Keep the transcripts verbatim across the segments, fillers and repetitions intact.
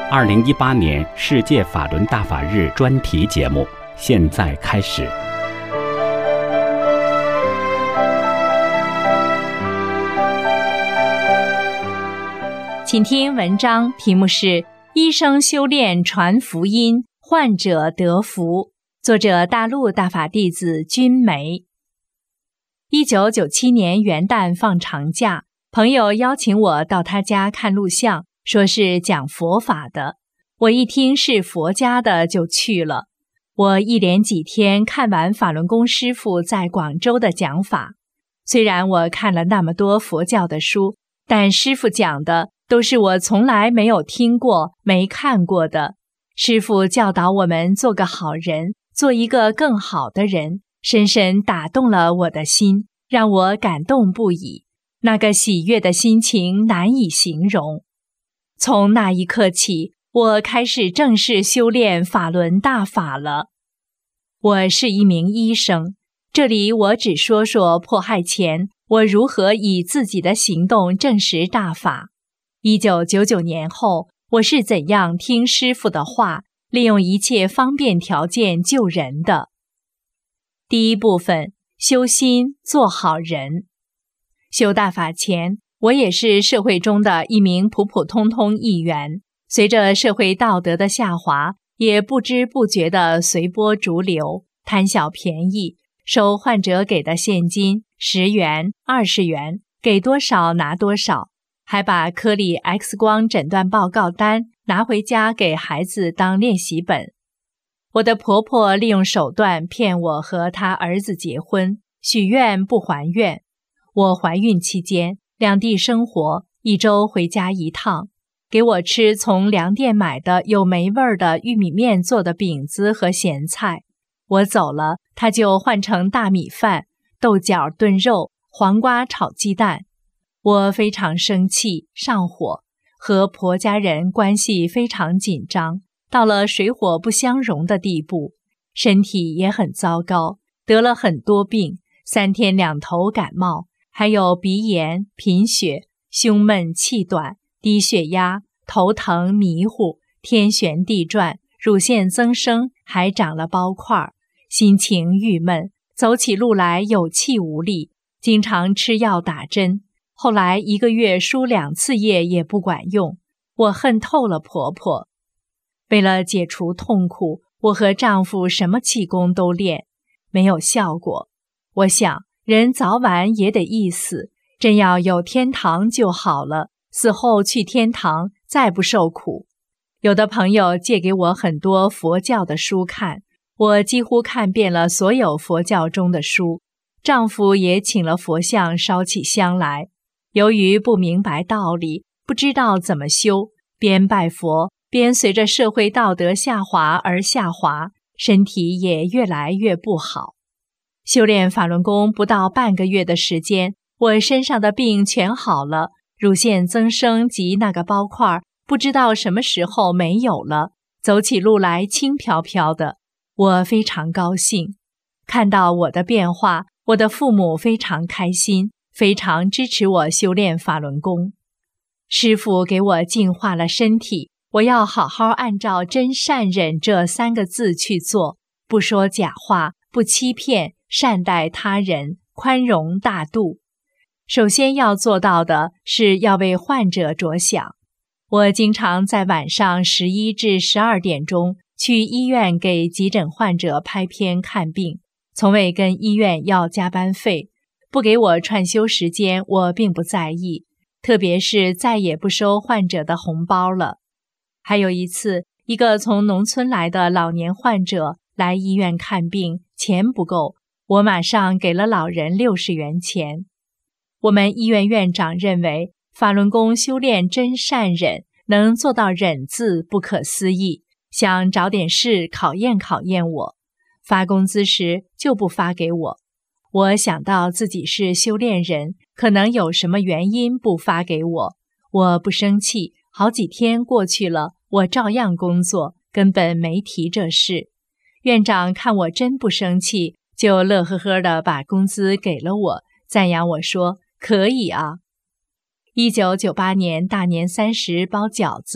二零一八年世界法轮大法日专题节目现在开始。 请听文章，题目是医生修炼传福音，患者得福，作者大陆大法弟子君梅。一九九七年元旦放长假，朋友邀请我到他家看录像，说是讲佛法的。我一听是佛家的就去了。我一连几天看完法轮功师父在广州的讲法。虽然我看了那么多佛教的书，但师父讲的都是我从来没有听过、没看过的。师父教导我们做个好人，做一个更好的人，深深打动了我的心，让我感动不已。那个喜悦的心情难以形容。从那一刻起，我开始正式修炼法轮大法了。我是一名医生，这里我只说说迫害前我如何以自己的行动证实大法。一九九九年后，我是怎样听师父的话，利用一切方便条件救人的。第一部分，修心做好人。修大法前，我也是社会中的一名普普通通一员，随着社会道德的下滑，也不知不觉地随波逐流，贪小便宜，收患者给的现金十元、二十元，给多少拿多少，还把科里 X 光诊断报告单拿回家给孩子当练习本。我的婆婆利用手段骗我和她儿子结婚，许愿不还愿。我怀孕期间，两地生活，一周回家一趟，给我吃从粮店买的有霉味儿的玉米面做的饼子和咸菜。我走了，她就换成大米饭、豆角炖肉、黄瓜炒鸡蛋。我非常生气，上火，和婆家人关系非常紧张，到了水火不相容的地步，身体也很糟糕，得了很多病，三天两头感冒，还有鼻炎、贫血、胸闷气短、低血压、头疼迷糊、天旋地转、乳腺增生，还长了包块，心情郁闷，走起路来有气无力，经常吃药打针。后来一个月输两次液也不管用，我恨透了婆婆。为了解除痛苦，我和丈夫什么气功都练，没有效果。我想，人早晚也得一死，真要有天堂就好了，死后去天堂，再不受苦。有的朋友借给我很多佛教的书看，我几乎看遍了所有佛教中的书。丈夫也请了佛像烧起香来。由于不明白道理，不知道怎么修，边拜佛边随着社会道德下滑而下滑，身体也越来越不好。修炼法轮功不到半个月的时间，我身上的病全好了，乳腺增生及那个包块不知道什么时候没有了，走起路来轻飘飘的，我非常高兴。看到我的变化，我的父母非常开心，非常支持我修炼法轮功。师父给我净化了身体，我要好好按照真善忍这三个字去做，不说假话，不欺骗，善待他人，宽容大度。首先要做到的是要为患者着想。我经常在晚上十一至十二点钟去医院给急诊患者拍片看病，从未跟医院要加班费。不给我串休时间，我并不在意，特别是再也不收患者的红包了。还有一次，一个从农村来的老年患者来医院看病，钱不够，我马上给了老人六十元钱。我们医院院长认为，法轮功修炼真善忍，能做到忍字不可思议，想找点事考验考验我。发工资时就不发给我。我想到自己是修炼人，可能有什么原因不发给我，我不生气，好几天过去了，我照样工作，根本没提这事。院长看我真不生气，就乐呵呵地把工资给了我，赞扬我说：“可以啊。”一九九八年大年三十包饺子，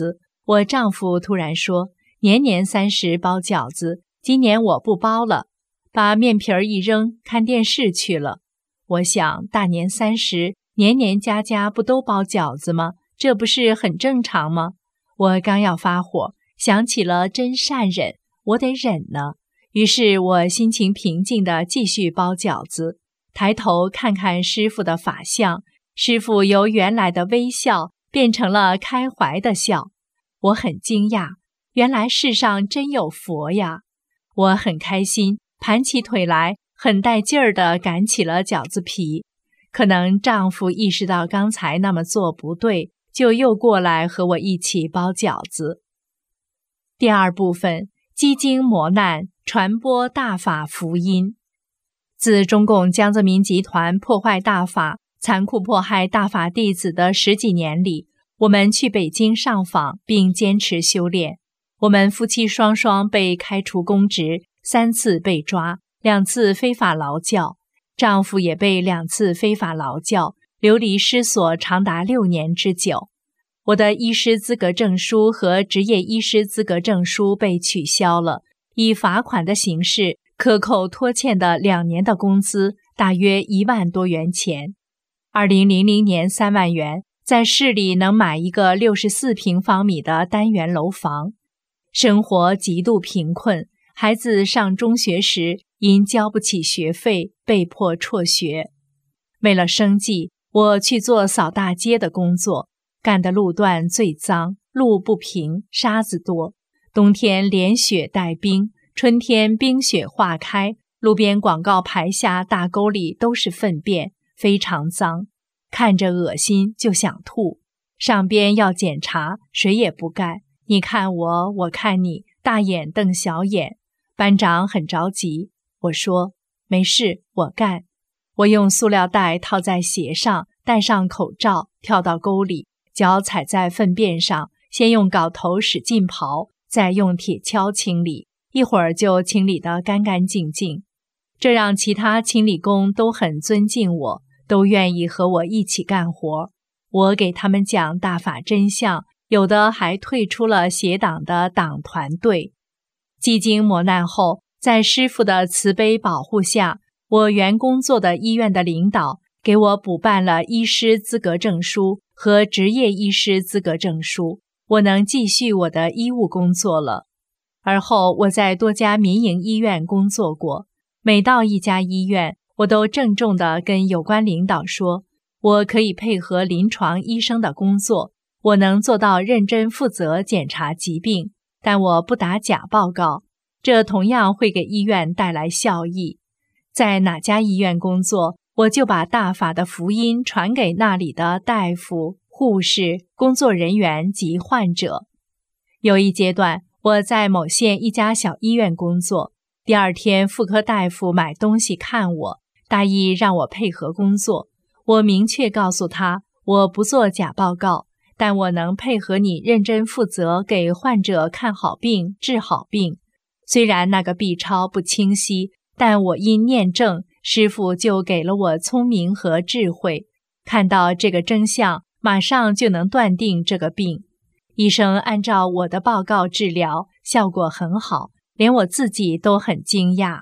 我丈夫突然说，年年三十包饺子，今年我不包了，把面皮儿一扔，看电视去了。我想大年三十，年年家家不都包饺子吗？这不是很正常吗？我刚要发火，想起了真善忍，我得忍呢。于是我心情平静地继续包饺子，抬头看看师父的法相，师父由原来的微笑变成了开怀的笑。我很惊讶，原来世上真有佛呀！我很开心，盘起腿来，很带劲儿地擀起了饺子皮。可能丈夫意识到刚才那么做不对，就又过来和我一起包饺子。第二部分，积经磨难，传播大法福音。自中共江泽民集团破坏大法、残酷迫害大法弟子的十几年里，我们去北京上访并坚持修炼。我们夫妻双双被开除公职，三次被抓，两次非法劳教，丈夫也被两次非法劳教，流离失所长达六年之久。我的医师资格证书和执业医师资格证书被取消了，以罚款的形式克扣拖欠的两年的工资，大约一万多元钱。二零零零年三万元，在市里能买一个六十四平方米的单元楼房。生活极度贫困，孩子上中学时因交不起学费被迫辍学。为了生计，我去做扫大街的工作，干的路段最脏，路不平，沙子多。冬天连雪带冰，春天冰雪化开，路边广告牌下大沟里都是粪便，非常脏，看着恶心就想吐。上边要检查，谁也不干，你看我，我看你，大眼瞪小眼。班长很着急，我说没事，我干。我用塑料袋套在鞋上，戴上口罩，跳到沟里，脚踩在粪便上，先用镐头使劲刨，再用铁锹清理，一会儿就清理得干干净净。这让其他清理工都很尊敬我，都愿意和我一起干活。我给他们讲大法真相，有的还退出了邪党的党团队。几经磨难后，在师父的慈悲保护下，我原工作的医院的领导给我补办了医师资格证书和执业医师资格证书，我能继续我的医务工作了。而后我在多家民营医院工作过，每到一家医院，我都郑重地跟有关领导说，我可以配合临床医生的工作，我能做到认真负责检查疾病，但我不打假报告，这同样会给医院带来效益。在哪家医院工作，我就把大法的福音传给那里的大夫、护士、工作人员及患者。有一阶段，我在某县一家小医院工作，第二天妇科大夫买东西看我，大意让我配合工作。我明确告诉他，我不做假报告，但我能配合你认真负责给患者看好病、治好病。虽然那个 B 超不清晰，但我因念正，师父就给了我聪明和智慧，看到这个真相，马上就能断定这个病。医生按照我的报告治疗，效果很好，连我自己都很惊讶。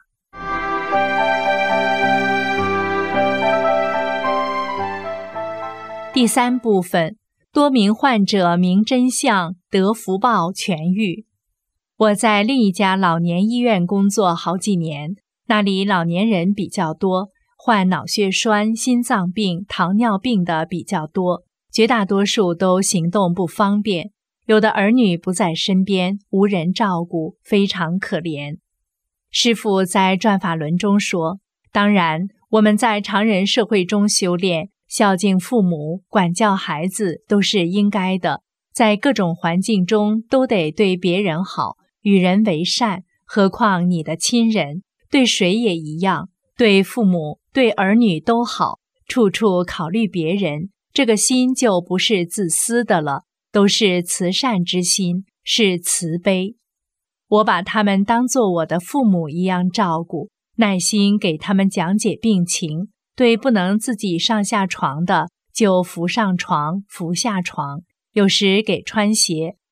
第三部分，多名患者明真相，得福报痊愈。我在另一家老年医院工作好几年，那里老年人比较多，患脑血栓、心脏病、糖尿病的比较多，绝大多数都行动不方便，有的儿女不在身边，无人照顾，非常可怜。师父在转法轮中说，当然我们在常人社会中修炼，孝敬父母、管教孩子都是应该的，在各种环境中都得对别人好，与人为善，何况你的亲人，对谁也一样，对父母、对儿女都好，处处考虑别人，这个心就不是自私的了，都是慈善之心，是慈悲。我把他们当作我的父母一样照顾，耐心给他们讲解病情，对不能自己上下床的，就扶上床、扶下床，有时给穿鞋，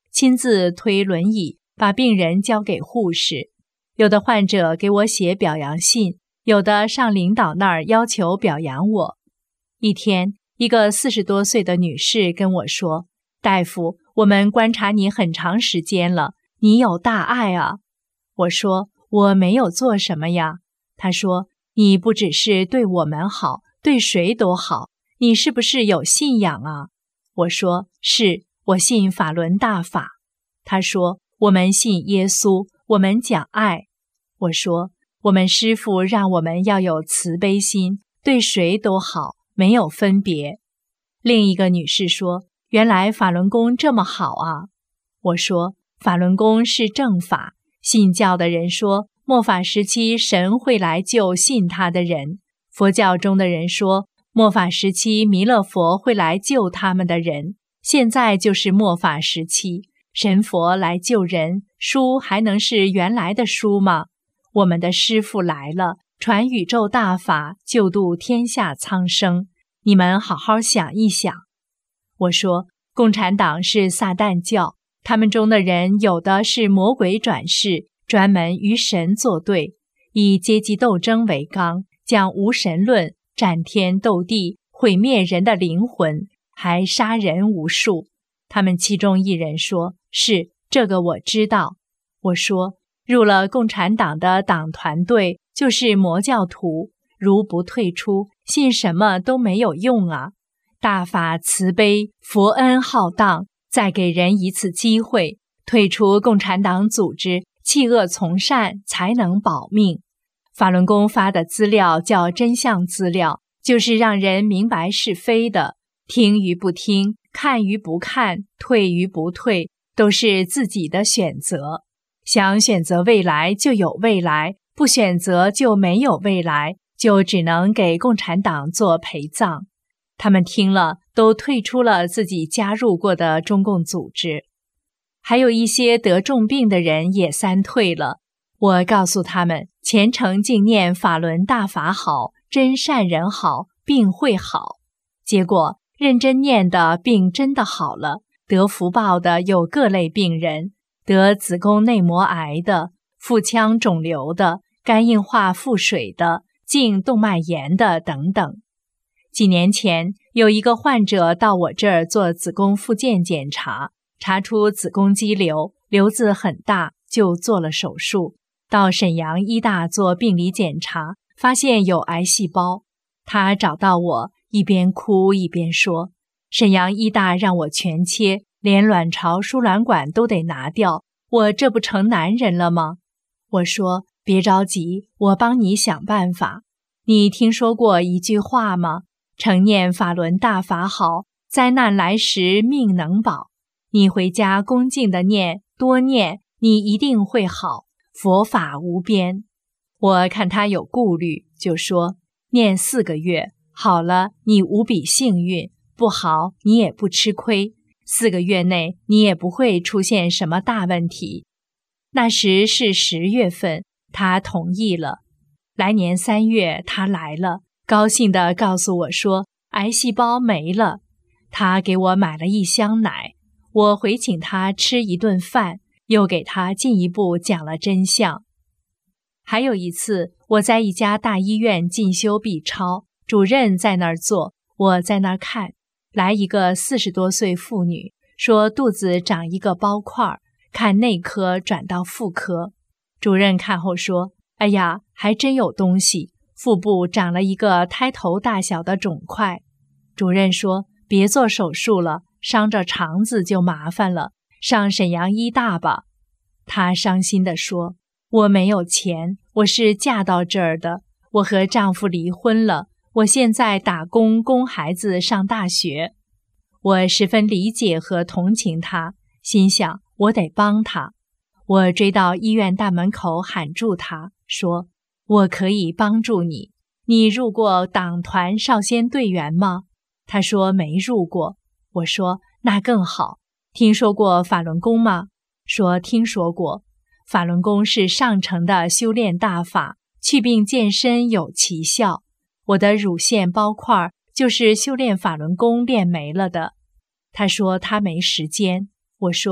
亲自推轮椅，把病人交给护士。有的患者给我写表扬信，有的上领导那儿要求表扬我。一天，一个四十多岁的女士跟我说：“大夫，我们观察你很长时间了，你有大爱啊。”我说：“我没有做什么呀。”她说：“你不只是对我们好，对谁都好，你是不是有信仰啊？”我说：“是，我信法轮大法。”她说：“我们信耶稣，我们讲爱。”我说：“我们师父让我们要有慈悲心，对谁都好，没有分别。”另一个女士说：“原来法轮功这么好啊。”我说：“法轮功是正法，信教的人说末法时期神会来救信他的人，佛教中的人说末法时期弥勒佛会来救他们的人，现在就是末法时期，神佛来救人，书还能是原来的书吗？我们的师父来了，传宇宙大法，救度天下苍生，你们好好想一想。”我说：“共产党是撒旦教，他们中的人有的是魔鬼转世，专门与神作对，以阶级斗争为纲，讲无神论，战天斗地，毁灭人的灵魂，还杀人无数。”他们其中一人说：“是，这个我知道。”我说：“入了共产党的党团队就是魔教徒，如不退出，信什么都没有用啊！大法慈悲，佛恩浩荡，再给人一次机会，退出共产党组织，弃恶从善，才能保命。法轮功发的资料叫真相资料，就是让人明白是非的，听与不听，看与不看，退与不退，都是自己的选择。想选择未来就有未来，不选择就没有未来，就只能给共产党做陪葬。”他们听了都退出了自己加入过的中共组织。还有一些得重病的人也三退了。我告诉他们，虔诚敬念法轮大法好，真善人好，病会好。结果认真念的病真的好了，得福报的有各类病人，得子宫内膜癌的，腹腔肿瘤的，肝硬化腹水的，颈动脉炎的等等。几年前，有一个患者到我这儿做子宫复健检查，查出子宫肌瘤，瘤子很大，就做了手术。到沈阳医大做病理检查，发现有癌细胞。他找到我，一边哭一边说：“沈阳医大让我全切，连卵巢输卵管都得拿掉，我这不成男人了吗？”我说：“别着急，我帮你想办法。你听说过一句话吗？常念法轮大法好，灾难来时命能保。你回家恭敬的念，多念，你一定会好。佛法无边。”我看他有顾虑，就说：“念四个月，好了，你无比幸运；不好，你也不吃亏。四个月内，你也不会出现什么大问题。”那时是十月份，他同意了。来年三月，他来了，高兴地告诉我说癌细胞没了。他给我买了一箱奶，我回请他吃一顿饭，又给他进一步讲了真相。还有一次，我在一家大医院进修 B 超，主任在那儿坐，我在那儿看。来一个四十多岁妇女，说肚子长一个包块，看内科转到妇科。主任看后说：“哎呀，还真有东西，腹部长了一个胎头大小的肿块。”主任说：“别做手术了，伤着肠子就麻烦了，上沈阳医大吧。”她伤心地说：“我没有钱，我是嫁到这儿的，我和丈夫离婚了，我现在打工供孩子上大学。”我十分理解和同情她，心想我得帮她。我追到医院大门口喊住她，说：“我可以帮助你。你入过党团少先队员吗？”她说没入过。我说那更好。听说过法轮功吗？说听说过。法轮功是上乘的修炼大法，去病健身有奇效。我的乳腺包块就是修炼法轮功练没了的。他说他没时间。我说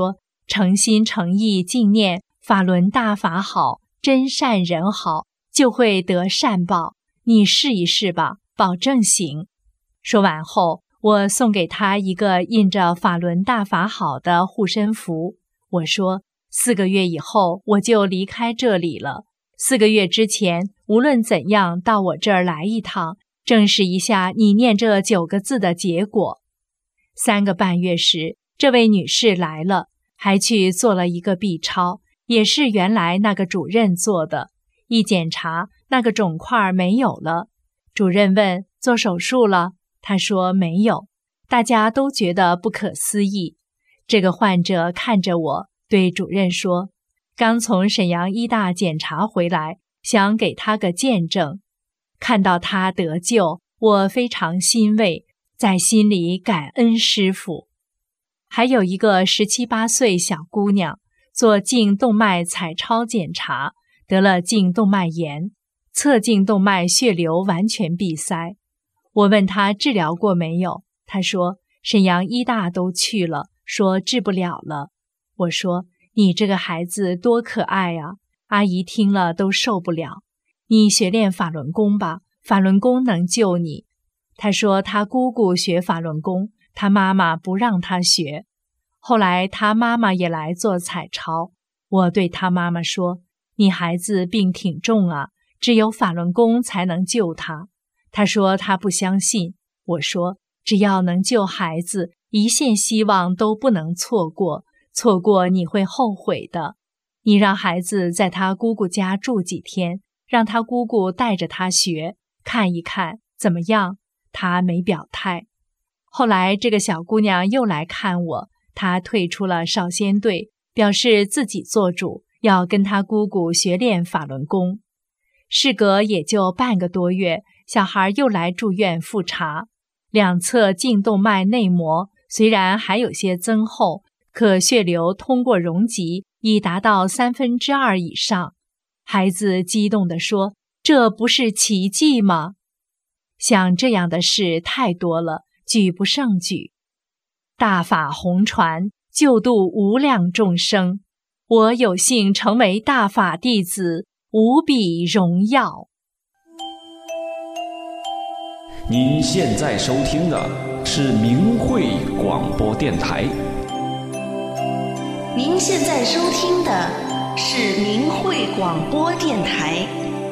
诚心诚意敬念法轮大法好，真善人好，就会得善报。你试一试吧，保证行。说完后，我送给他一个印着法轮大法好的护身符。我说，四个月以后我就离开这里了。四个月之前，无论怎样到我这儿来一趟，证实一下你念这九个字的结果。三个半月时，这位女士来了，还去做了一个 B 超，也是原来那个主任做的。一检查，那个肿块没有了。主任问，做手术了？他说没有。大家都觉得不可思议。这个患者看着我，对主任说，刚从沈阳医大检查回来，想给他个见证。看到他得救，我非常欣慰，在心里感恩师父。还有一个十七八岁小姑娘，做颈动脉彩超检查，得了颈动脉炎，侧颈动脉血流完全闭塞。我问她治疗过没有，她说沈阳医大都去了，说治不了了。我说，你这个孩子多可爱啊，阿姨听了都受不了。你学练法轮功吧，法轮功能救你。她说她姑姑学法轮功，她妈妈不让她学。后来她妈妈也来做彩超，我对她妈妈说，你孩子病挺重啊，只有法轮功才能救他。她说她不相信。我说，只要能救孩子，一线希望都不能错过，错过你会后悔的。你让孩子在他姑姑家住几天，让他姑姑带着他学，看一看怎么样。他没表态。后来这个小姑娘又来看我，她退出了少先队，表示自己做主，要跟她姑姑学练法轮功。事隔也就半个多月，小孩又来住院复查，两侧颈动脉内膜虽然还有些增厚，可血流通过容积已达到三分之二以上。孩子激动地说，这不是奇迹吗？像这样的事太多了，举不胜举。大法弘传，救度无量众生，我有幸成为大法弟子，无比荣耀。 您现在收听的是明慧广播电台。 您现在收听的是明慧广播电台。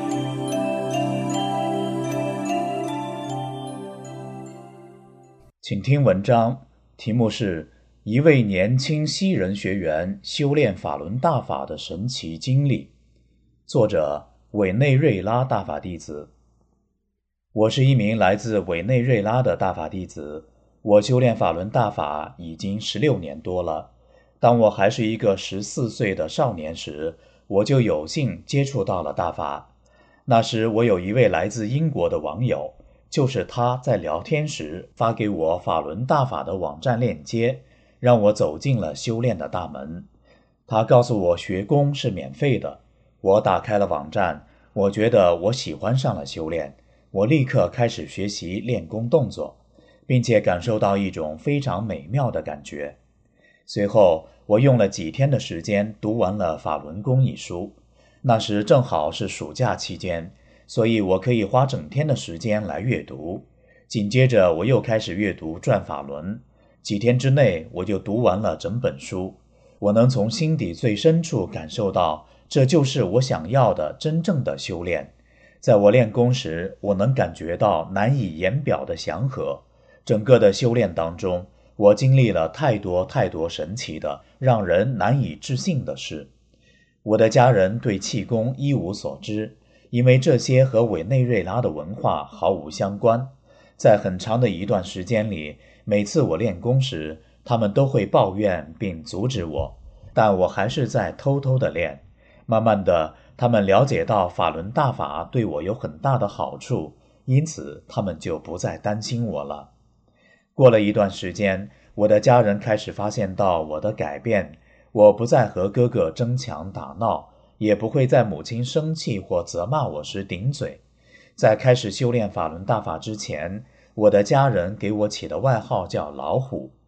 请听文章，题目是一位年轻西人学员修炼法轮大法的神奇经历，作者委内瑞拉大法弟子。我是一名来自委内瑞拉的大法弟子，我修炼法轮大法已经十六年多了。当我还是一个十四岁的少年时，我就有幸接触到了大法。那时我有一位来自英国的网友，就是他在聊天时发给我法轮大法的网站链接，让我走进了修炼的大门。他告诉我学功是免费的。我打开了网站，我觉得我喜欢上了修炼，我立刻开始学习练功动作，并且感受到一种非常美妙的感觉。随后我用了几天的时间读完了《法轮功》一书，那时正好是暑假期间，所以我可以花整天的时间来阅读。紧接着我又开始阅读《转法轮》，几天之内我就读完了整本书。我能从心底最深处感受到，这就是我想要的真正的修炼。在我练功时，我能感觉到难以言表的祥和。整个的修炼当中，我经历了太多太多神奇的、让人难以置信的事。我的家人对气功一无所知，因为这些和委内瑞拉的文化毫无相关。在很长的一段时间里，每次我练功时，他们都会抱怨并阻止我，但我还是在偷偷的练。慢慢的，他们了解到法轮大法对我有很大的好处，因此他们就不再担心我了。过了一段时间，我的家人开始发现到我的改变，我不再和哥哥争强打闹，也不会在母亲生气或责骂我时顶嘴。在开始修炼法轮大法之前，我的家人给我起的外号叫老虎。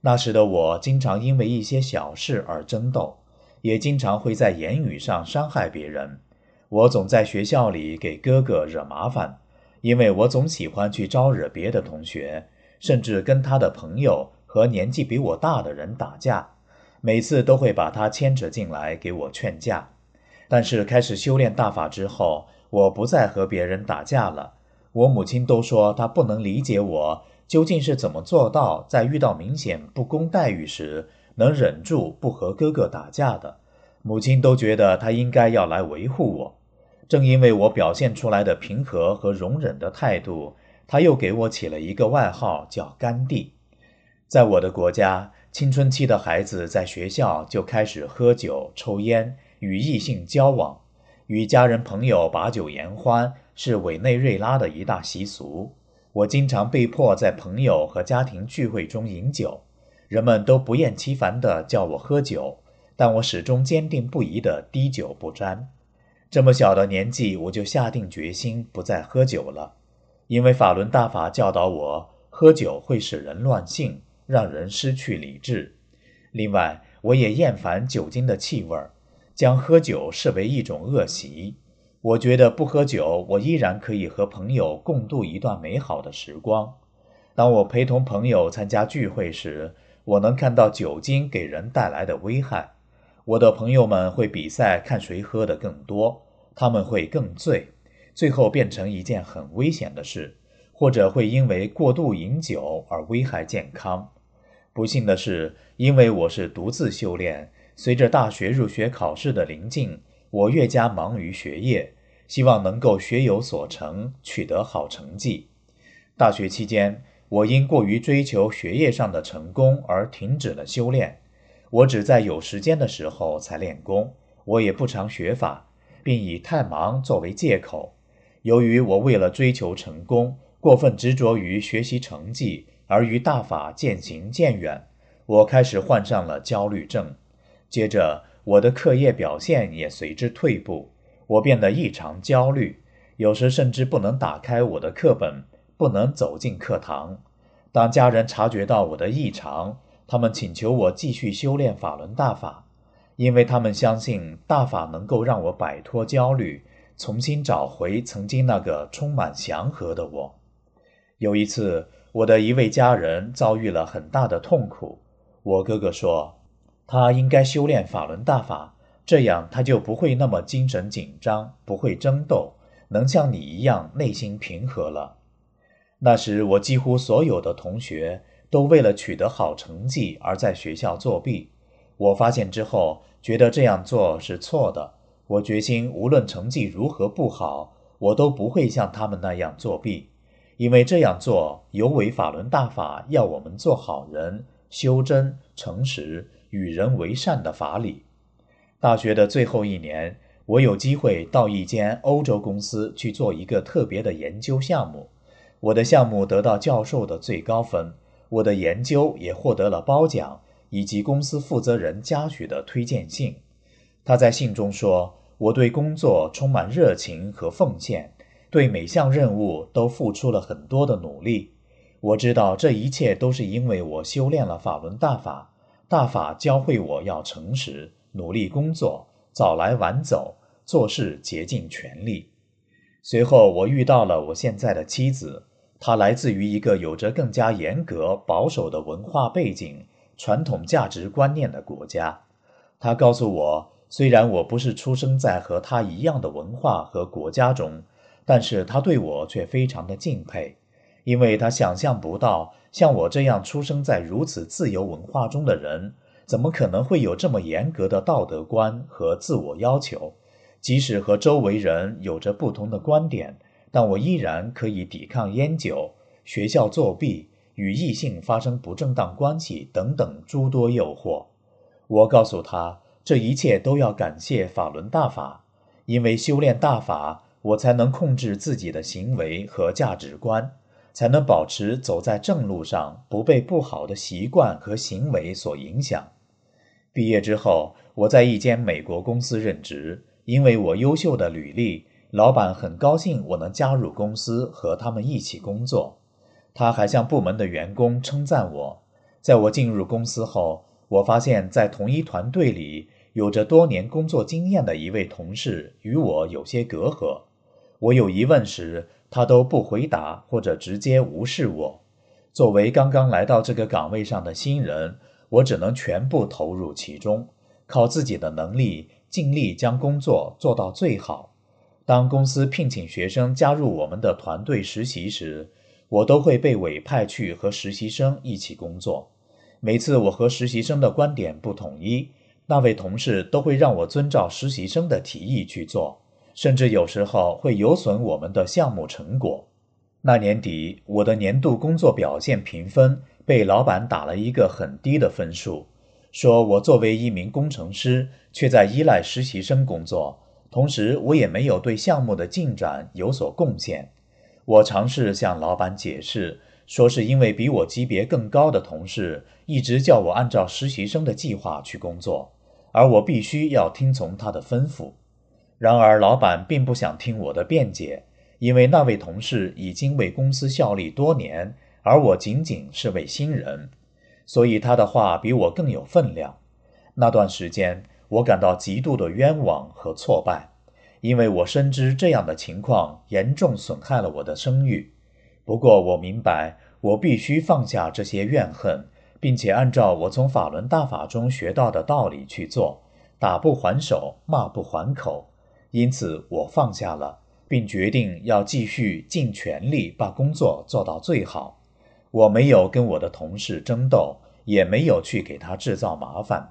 那时的我经常因为一些小事而争斗，也经常会在言语上伤害别人。我总在学校里给哥哥惹麻烦，因为我总喜欢去招惹别的同学，甚至跟他的朋友和年纪比我大的人打架，每次都会把他牵扯进来给我劝架。但是开始修炼大法之后，我不再和别人打架了。我母亲都说她不能理解我究竟是怎么做到在遇到明显不公待遇时能忍住不和哥哥打架的。母亲都觉得她应该要来维护我。正因为我表现出来的平和和容忍的态度，她又给我起了一个外号叫甘地。在我的国家，青春期的孩子在学校就开始喝酒、抽烟，与异性交往，与家人朋友把酒言欢，是委内瑞拉的一大习俗。我经常被迫在朋友和家庭聚会中饮酒，人们都不厌其烦地叫我喝酒，但我始终坚定不移地滴酒不沾。这么小的年纪，我就下定决心不再喝酒了，因为法轮大法教导我，喝酒会使人乱性，让人失去理智。另外，我也厌烦酒精的气味，将喝酒视为一种恶习。我觉得不喝酒，我依然可以和朋友共度一段美好的时光。当我陪同朋友参加聚会时，我能看到酒精给人带来的危害。我的朋友们会比赛看谁喝得更多，他们会更醉，最后变成一件很危险的事，或者会因为过度饮酒而危害健康。不幸的是，因为我是独自修炼，随着大学入学考试的临近，我越加忙于学业，希望能够学有所成，取得好成绩。大学期间，我因过于追求学业上的成功而停止了修炼。我只在有时间的时候才练功，我也不常学法，并以太忙作为借口。由于我为了追求成功，过分执着于学习成绩，而与大法渐行渐远，我开始患上了焦虑症。接着，我的课业表现也随之退步，我变得异常焦虑，有时甚至不能打开我的课本，不能走进课堂。当家人察觉到我的异常，他们请求我继续修炼法轮大法，因为他们相信大法能够让我摆脱焦虑，重新找回曾经那个充满祥和的我。有一次，我的一位家人遭遇了很大的痛苦。我哥哥说，他应该修炼法轮大法，这样他就不会那么精神紧张，不会争斗，能像你一样内心平和了。那时我几乎所有的同学都为了取得好成绩而在学校作弊。我发现之后，觉得这样做是错的。我决心无论成绩如何不好，我都不会像他们那样作弊，因为这样做有违法轮大法要我们做好人、修真、诚实、与人为善的法理。大学的最后一年，我有机会到一间欧洲公司去做一个特别的研究项目。我的项目得到教授的最高分，我的研究也获得了褒奖，以及公司负责人嘉许的推荐信。他在信中说，我对工作充满热情和奉献，对每项任务都付出了很多的努力。我知道这一切都是因为我修炼了法轮大法，大法教会我要诚实，努力工作，早来晚走，做事竭尽全力。随后我遇到了我现在的妻子，她来自于一个有着更加严格保守的文化背景、传统价值观念的国家。她告诉我，虽然我不是出生在和她一样的文化和国家中，但是她对我却非常的敬佩，因为她想象不到像我这样出生在如此自由文化中的人，怎么可能会有这么严格的道德观和自我要求。即使和周围人有着不同的观点，但我依然可以抵抗烟酒、学校作弊、与异性发生不正当关系等等诸多诱惑。我告诉他，这一切都要感谢法轮大法，因为修炼大法，我才能控制自己的行为和价值观，才能保持走在正路上，不被不好的习惯和行为所影响。毕业之后，我在一间美国公司任职，因为我优秀的履历，老板很高兴我能加入公司和他们一起工作。他还向部门的员工称赞我， 在我进入公司后，我发现在同一团队里，有着多年工作经验的一位同事与我有些隔阂。我有疑问时，他都不回答或者直接无视我。作为刚刚来到这个岗位上的新人，我只能全部投入其中，靠自己的能力，尽力将工作做到最好。当公司聘请学生加入我们的团队实习时，我都会被委派去和实习生一起工作。每次我和实习生的观点不统一，那位同事都会让我遵照实习生的提议去做，甚至有时候会有损我们的项目成果。那年底，我的年度工作表现评分被老板打了一个很低的分数，说我作为一名工程师，却在依赖实习生工作，同时我也没有对项目的进展有所贡献。我尝试向老板解释，说是因为比我级别更高的同事一直叫我按照实习生的计划去工作，而我必须要听从他的吩咐。然而老板并不想听我的辩解，因为那位同事已经为公司效力多年，而我仅仅是位新人，所以他的话比我更有分量。那段时间，我感到极度的冤枉和挫败，因为我深知这样的情况严重损害了我的声誉。不过我明白，我必须放下这些怨恨，并且按照我从法轮大法中学到的道理去做，打不还手，骂不还口。因此我放下了，并决定要继续尽全力把工作做到最好。我没有跟我的同事争斗，也没有去给他制造麻烦。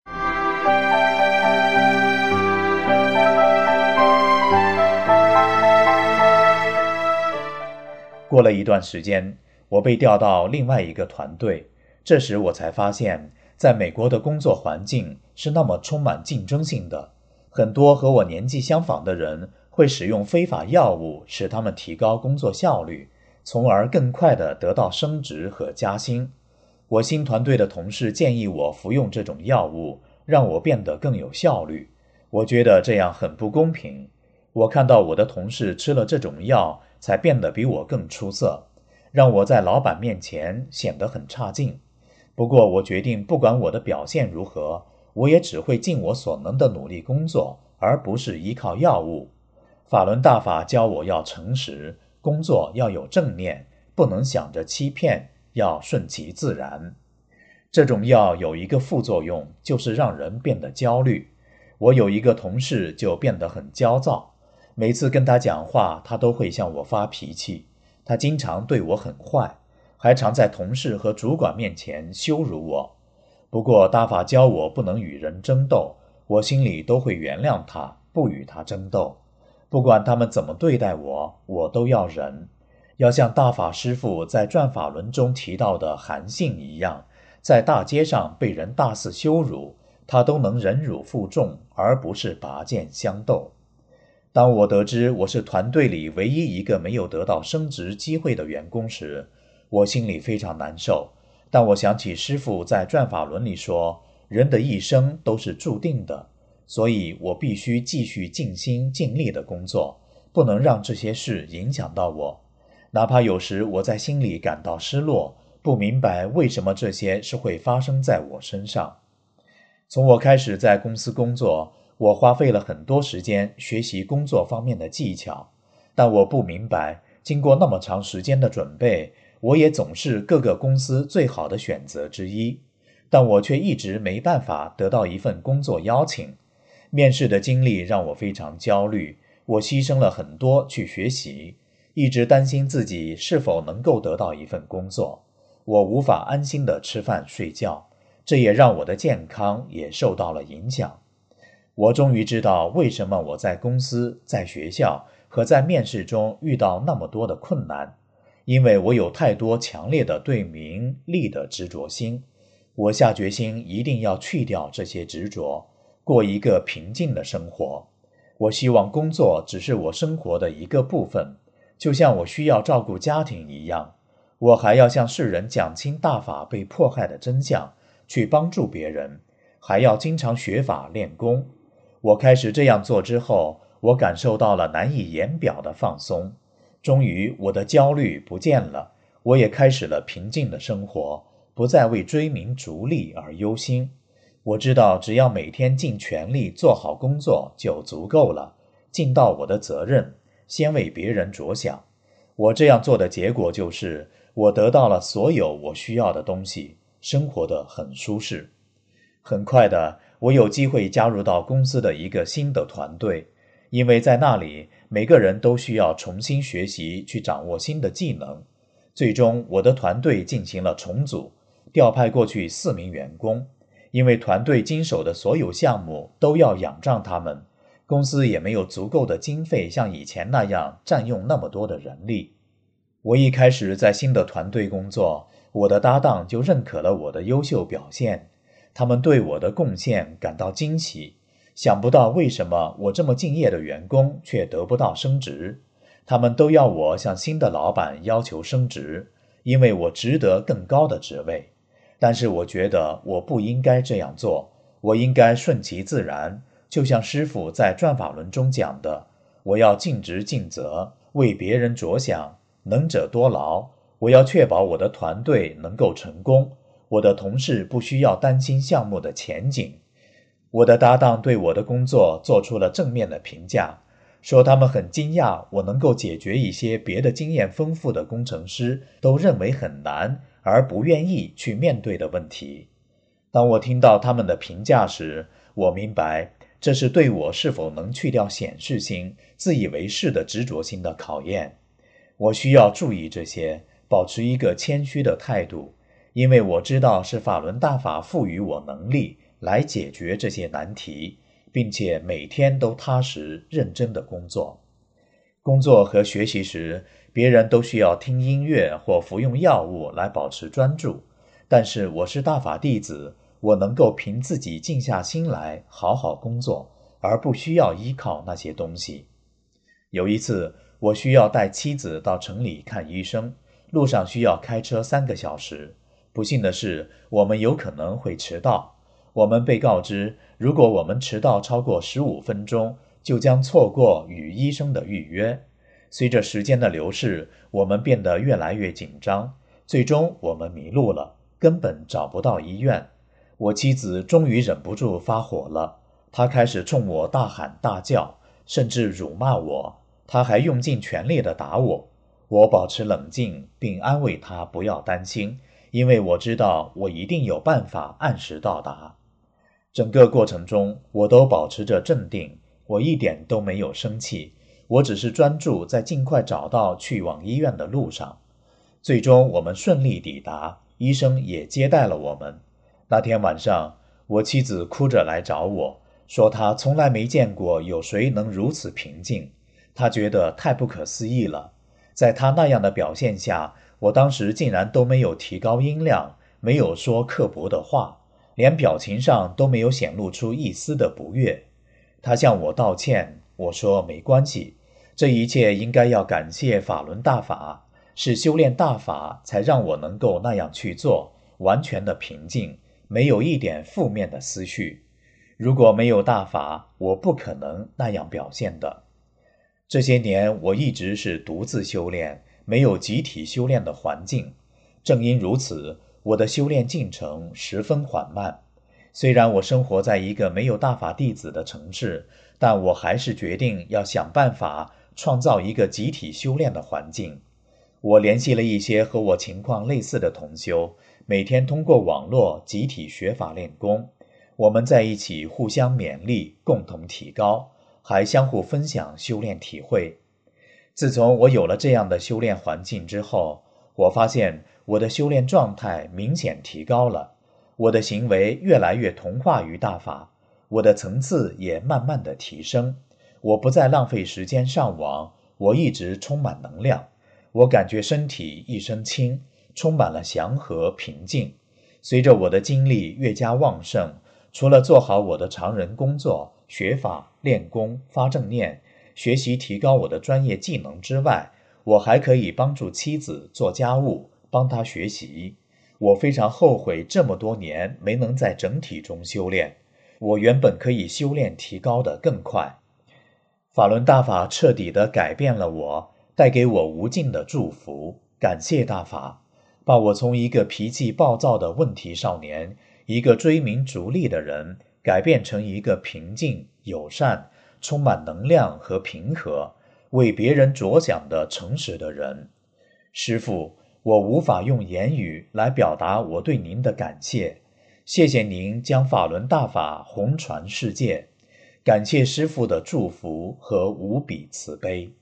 过了一段时间，我被调到另外一个团队，这时我才发现，在美国的工作环境是那么充满竞争性的，很多和我年纪相仿的人会使用非法药物使他们提高工作效率，从而更快地得到升职和加薪。我新团队的同事建议我服用这种药物，让我变得更有效率。我觉得这样很不公平。我看到我的同事吃了这种药，才变得比我更出色，让我在老板面前显得很差劲。不过我决定，不管我的表现如何，我也只会尽我所能的努力工作，而不是依靠药物。法轮大法教我要诚实，工作要有正念，不能想着欺骗，要顺其自然。这种药有一个副作用，就是让人变得焦虑。我有一个同事就变得很焦躁，每次跟他讲话，他都会向我发脾气。他经常对我很坏，还常在同事和主管面前羞辱我。不过大法教我不能与人争斗，我心里都会原谅他，不与他争斗。不管他们怎么对待我，我都要忍。要像大法师父在转法轮中提到的韩信一样，在大街上被人大肆羞辱，他都能忍辱负重，而不是拔剑相斗。当我得知我是团队里唯一一个没有得到升职机会的员工时，我心里非常难受。但我想起师父在转法轮里说，人的一生都是注定的，所以我必须继续尽心尽力的工作，不能让这些事影响到我。哪怕有时我在心里感到失落，不明白为什么这些是会发生在我身上。从我开始在公司工作，我花费了很多时间学习工作方面的技巧，但我不明白，经过那么长时间的准备，我也总是各个公司最好的选择之一，但我却一直没办法得到一份工作邀请。面试的经历让我非常焦虑，我牺牲了很多去学习，一直担心自己是否能够得到一份工作。我无法安心地吃饭睡觉，这也让我的健康也受到了影响。我终于知道为什么我在公司、在学校和在面试中遇到那么多的困难，因为我有太多强烈的对名利的执着心。我下决心一定要去掉这些执着，过一个平静的生活。我希望工作只是我生活的一个部分，就像我需要照顾家庭一样。我还要向世人讲清大法被迫害的真相，去帮助别人，还要经常学法练功。我开始这样做之后，我感受到了难以言表的放松。终于我的焦虑不见了，我也开始了平静的生活， 不再为追名逐利而忧心。我知道只要每天尽全力做好工作就足够了，尽到我的责任，先为别人着想。我这样做的结果就是，我得到了所有我需要的东西，生活得很舒适。很快的，我有机会加入到公司的一个新的团队，因为在那里，每个人都需要重新学习去掌握新的技能。最终，我的团队进行了重组，调派过去四名员工。因为团队经手的所有项目都要仰仗他们，公司也没有足够的经费像以前那样占用那么多的人力。我一开始在新的团队工作，我的搭档就认可了我的优秀表现，他们对我的贡献感到惊喜，想不到为什么我这么敬业的员工却得不到升职。他们都要我向新的老板要求升职，因为我值得更高的职位。但是我觉得我不应该这样做，我应该顺其自然，就像师父在转法轮中讲的，我要尽职尽责，为别人着想，能者多劳。我要确保我的团队能够成功，我的同事不需要担心项目的前景。我的搭档对我的工作做出了正面的评价，说他们很惊讶我能够解决一些别的经验丰富的工程师都认为很难而不愿意去面对的问题。当我听到他们的评价时，我明白这是对我是否能去掉显示心、自以为是的执着心的考验。我需要注意这些，保持一个谦虚的态度，因为我知道是法轮大法赋予我能力来解决这些难题，并且每天都踏实认真的工作。工作和学习时，别人都需要听音乐或服用药物来保持专注，但是我是大法弟子，我能够凭自己静下心来好好工作，而不需要依靠那些东西。有一次，我需要带妻子到城里看医生，路上需要开车三个小时。不幸的是，我们有可能会迟到。我们被告知，如果我们迟到超过十五分钟，就将错过与医生的预约。随着时间的流逝，我们变得越来越紧张，最终我们迷路了，根本找不到医院。我妻子终于忍不住发火了，她开始冲我大喊大叫，甚至辱骂我，她还用尽全力地打我。我保持冷静，并安慰她不要担心，因为我知道我一定有办法按时到达。整个过程中，我都保持着镇定，我一点都没有生气，我只是专注在尽快找到去往医院的路上。最终我们顺利抵达，医生也接待了我们。那天晚上，我妻子哭着来找我，说她从来没见过有谁能如此平静，她觉得太不可思议了。在她那样的表现下，我当时竟然都没有提高音量，没有说刻薄的话，连表情上都没有显露出一丝的不悦。她向我道歉，我说没关系，这一切应该要感谢法轮大法，是修炼大法才让我能够那样去做，完全的平静，没有一点负面的思绪。如果没有大法，我不可能那样表现的。这些年我一直是独自修炼，没有集体修炼的环境。正因如此，我的修炼进程十分缓慢。虽然我生活在一个没有大法弟子的城市，但我还是决定要想办法创造一个集体修炼的环境。我联系了一些和我情况类似的同修，每天通过网络集体学法练功，我们在一起互相勉励，共同提高，还相互分享修炼体会。自从我有了这样的修炼环境之后，我发现我的修炼状态明显提高了，我的行为越来越同化于大法，我的层次也慢慢的提升。我不再浪费时间上网，我一直充满能量。我感觉身体一身轻，充满了祥和平静。随着我的精力越加旺盛，除了做好我的常人工作，学法、练功、发正念，学习提高我的专业技能之外，我还可以帮助妻子做家务，帮她学习。我非常后悔这么多年没能在整体中修炼，我原本可以修炼提高得更快。法轮大法彻底地改变了我，带给我无尽的祝福，感谢大法， 把我从一个脾气暴躁的问题少年，一个追名逐利的人，改变成一个平静、友善、充满能量和平和，为别人着想的诚实的人。师父，我无法用言语来表达我对您的感谢，谢谢您将法轮大法弘传世界，感谢师父的祝福和无比慈悲。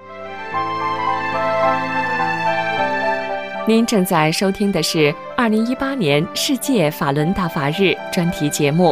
您正在收听的是二零一八年世界法轮大法日专题节目。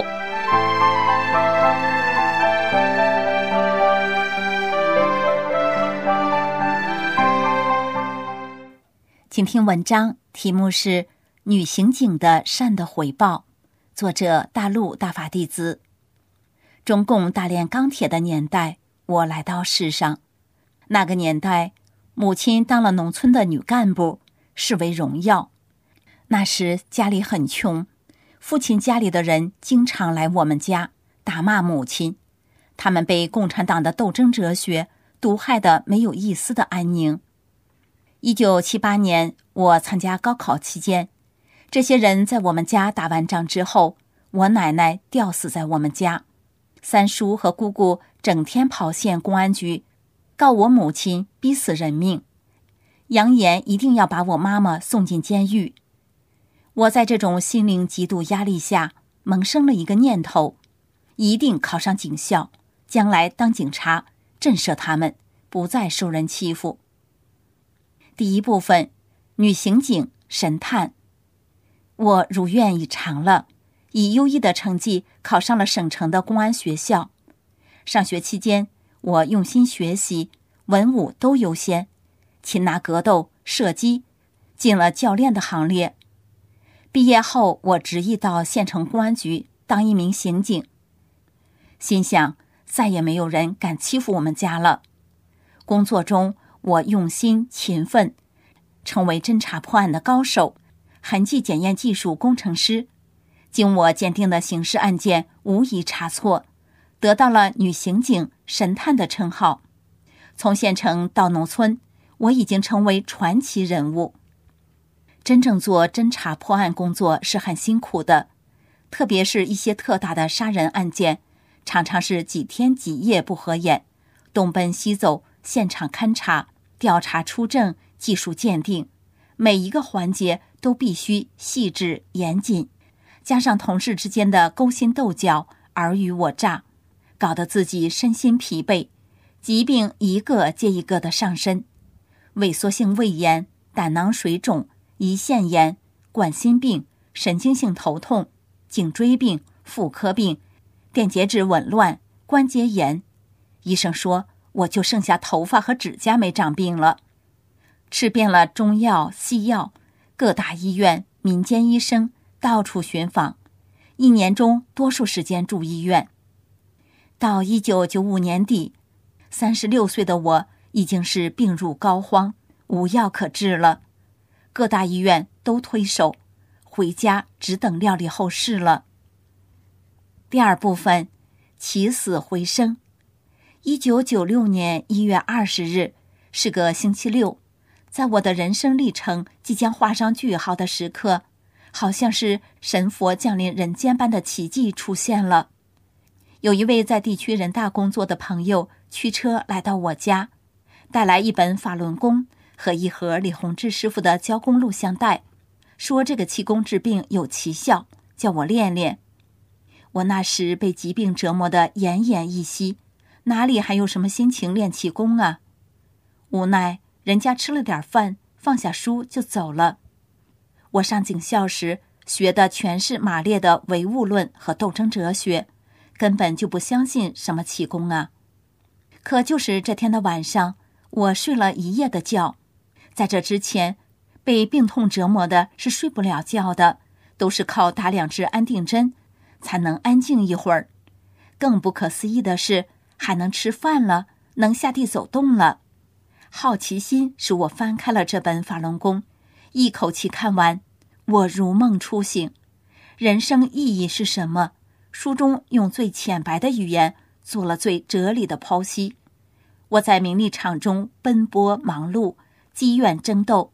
请听文章，题目是《女刑警的善的回报》，作者大陆大法弟子。中共大炼钢铁的年代，我来到世上。那个年代，母亲当了农村的女干部，视为荣耀。那时家里很穷，父亲家里的人经常来我们家打骂母亲，他们被共产党的斗争哲学毒害得没有一丝的安宁。一九七八年，我参加高考期间，这些人在我们家打完仗之后，我奶奶吊死在我们家，三叔和姑姑整天跑县公安局，告我母亲逼死人命，扬言一定要把我妈妈送进监狱。我在这种心灵极度压力下，萌生了一个念头，一定考上警校，将来当警察，震慑他们，不再受人欺负。第一部分，女刑警神探。我如愿以偿了，以优异的成绩考上了省城的公安学校。上学期间，我用心学习，文武都优先，擒拿格斗、射击，进了教练的行列。毕业后，我执意到县城公安局当一名刑警，心想再也没有人敢欺负我们家了。工作中，我用心勤奋，成为侦查破案的高手，痕迹检验技术工程师。经我鉴定的刑事案件无一差错，得到了女刑警神探的称号。从县城到农村，我已经成为传奇人物。真正做侦查破案工作是很辛苦的，特别是一些特大的杀人案件，常常是几天几夜不合眼，东奔西走，现场勘查、调查出证、技术鉴定，每一个环节都必须细致严谨，加上同事之间的勾心斗角、尔虞我诈，搞得自己身心疲惫，疾病一个接一个的上身，萎缩性胃炎、胆囊水肿、胰腺炎、冠心病、神经性头痛、颈椎病、妇科病、电解质紊乱、关节炎。医生说我就剩下头发和指甲没长病了。吃遍了中药西药，各大医院、民间医生到处寻访，一年中多数时间住医院。到一九九五年底，三十六岁的我已经是病入膏肓，无药可治了，各大医院都推手，回家只等料理后事了。第二部分，起死回生。一九九六年一月二十日是个星期六，在我的人生历程即将画上句号的时刻，好像是神佛降临人间般的奇迹出现了。有一位在地区人大工作的朋友驱车来到我家，带来一本法轮功和一盒李洪志师傅的教功录像带，说这个气功治病有奇效，叫我练练。我那时被疾病折磨得奄奄一息，哪里还有什么心情练气功啊？无奈人家吃了点饭，放下书就走了。我上警校时学的全是马列的唯物论和斗争哲学，根本就不相信什么气功啊。可就是这天的晚上，我睡了一夜的觉。在这之前，被病痛折磨的是睡不了觉的，都是靠打两支安定针才能安静一会儿。更不可思议的是，还能吃饭了，能下地走动了。好奇心使我翻开了这本法轮功，一口气看完，我如梦初醒。人生意义是什么？书中用最浅白的语言做了最哲理的剖析。我在名利场中奔波忙碌，积怨争斗，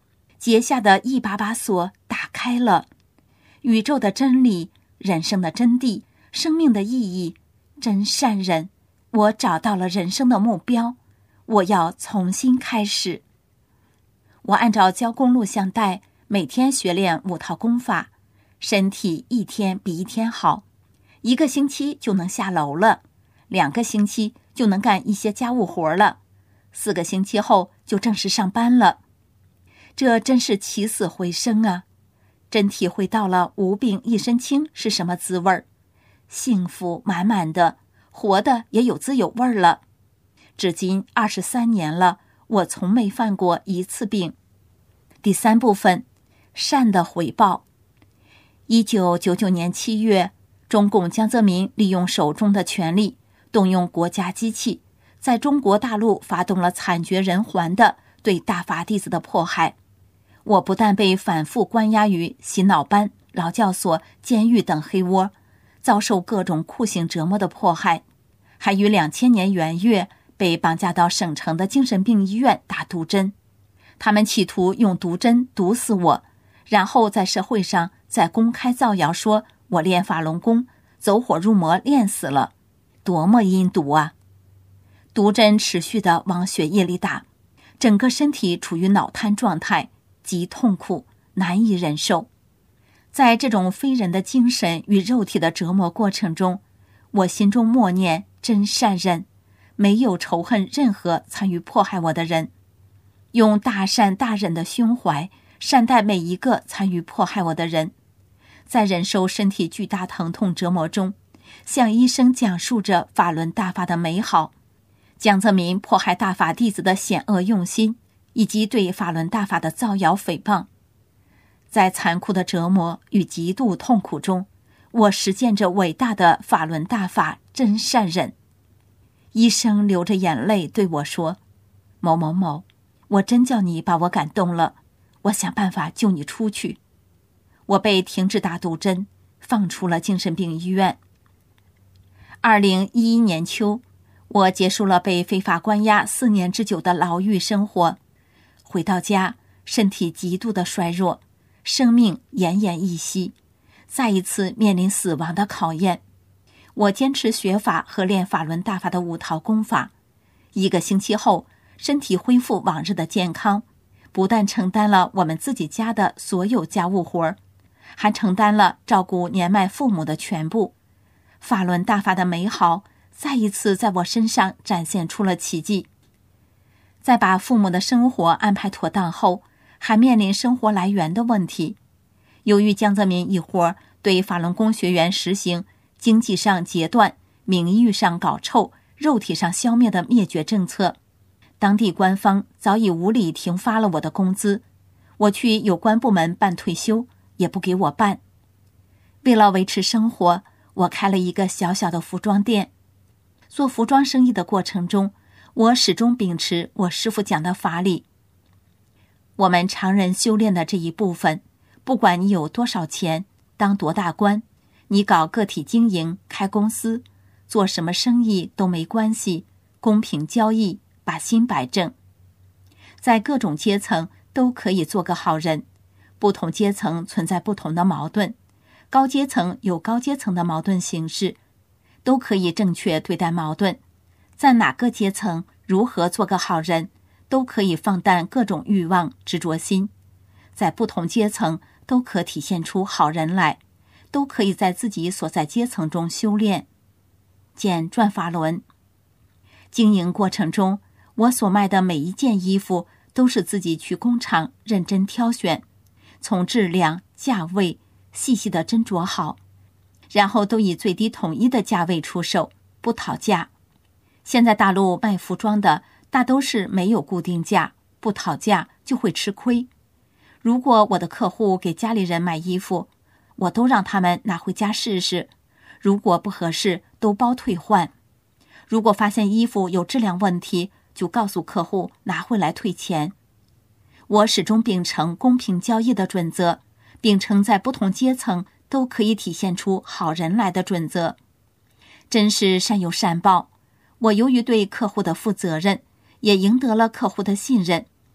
结下的一把把锁打开了。宇宙的真理，人生的真谛，生命的意义，真善人，我找到了人生的目标，我要重新开始。我按照交功录像带，每天学练五套功法，身体一天比一天好，一个星期就能下楼了，两个星期就能干一些家务活了，四个星期后就正式上班了。这真是起死回生啊！真体会到了无病一身轻是什么滋味儿，幸福满满的，活得也有滋有味了。至今二十三年了，我从没犯过一次病。第三部分，善的回报。一九九九年七月，中共江泽民利用手中的权力，动用国家机器，在中国大陆发动了惨绝人寰的对大法弟子的迫害。我不但被反复关押于洗脑班、劳教所、监狱等黑窝，遭受各种酷刑折磨的迫害，还于两千年元月被绑架到省城的精神病医院打毒针。他们企图用毒针毒死我，然后在社会上再公开造谣说我练法轮功，走火入魔练死了，多么阴毒啊！毒针持续地往血液里打，整个身体处于脑瘫状态，极痛苦，难以忍受。在这种非人的精神与肉体的折磨过程中，我心中默念真善忍，没有仇恨任何参与迫害我的人，用大善大忍的胸怀善待每一个参与迫害我的人。在忍受身体巨大疼痛折磨中，向医生讲述着法轮大法的美好，江泽民迫害大法弟子的险恶用心，以及对法轮大法的造谣诽谤。在残酷的折磨与极度痛苦中，我实践着伟大的法轮大法真善忍。医生流着眼泪对我说：某某某，我真叫你把我感动了，我想办法救你出去。我被停止打毒针，放出了精神病医院。二零一一年秋，我结束了被非法关押四年之久的牢狱生活，回到家，身体极度的衰弱，生命奄奄一息，再一次面临死亡的考验。我坚持学法和练法轮大法的五套功法，一个星期后，身体恢复往日的健康，不但承担了我们自己家的所有家务活，还承担了照顾年迈父母的全部。法轮大法的美好再一次在我身上展现出了奇迹。在把父母的生活安排妥当后，还面临生活来源的问题。由于江泽民一伙对法轮功学员实行经济上截断、名誉上搞臭、肉体上消灭的灭绝政策，当地官方早已无理停发了我的工资，我去有关部门办退休也不给我办。为了维持生活，我开了一个小小的服装店。做服装生意的过程中，我始终秉持我师父讲的法理。我们常人修炼的这一部分，不管你有多少钱，当多大官，你搞个体经营、开公司，做什么生意都没关系，公平交易，把心摆正。在各种阶层都可以做个好人，不同阶层存在不同的矛盾，高阶层有高阶层的矛盾形式，都可以正确对待矛盾。在哪个阶层如何做个好人，都可以放淡各种欲望、执着心。在不同阶层都可体现出好人来，都可以在自己所在阶层中修炼。见转法轮。经营过程中，我所卖的每一件衣服都是自己去工厂认真挑选，从质量、价位细细的斟酌好，然后都以最低统一的价位出售，不讨价。现在大陆卖服装的大都是没有固定价，不讨价就会吃亏。如果我的客户给家里人买衣服，我都让他们拿回家试试，如果不合适都包退换。如果发现衣服有质量问题，就告诉客户拿回来退钱。我始终秉承公平交易的准则，秉承在不同阶层都可以体现出好人来的准则。真是善有善报，我由于对客户的负责任，也赢得了客户的信任。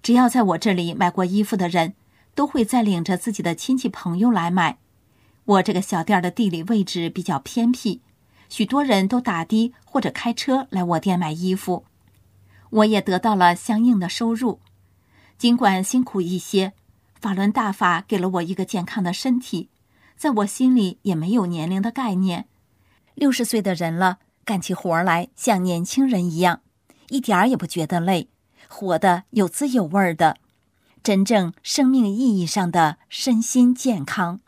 只要在我这里买过衣服的人，都会再领着自己的亲戚朋友来买。我这个小店的地理位置比较偏僻，许多人都打的或者开车来我店买衣服，我也得到了相应的收入。尽管辛苦一些，法轮大法给了我一个健康的身体，在我心里也没有年龄的概念。六十岁的人了，干起活来像年轻人一样，一点儿也不觉得累，活得有滋有味的，真正生命意义上的身心健康。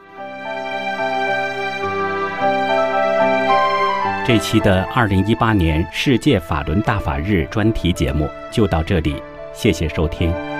这期的二零一八年世界法轮大法日专题节目就到这里，谢谢收听。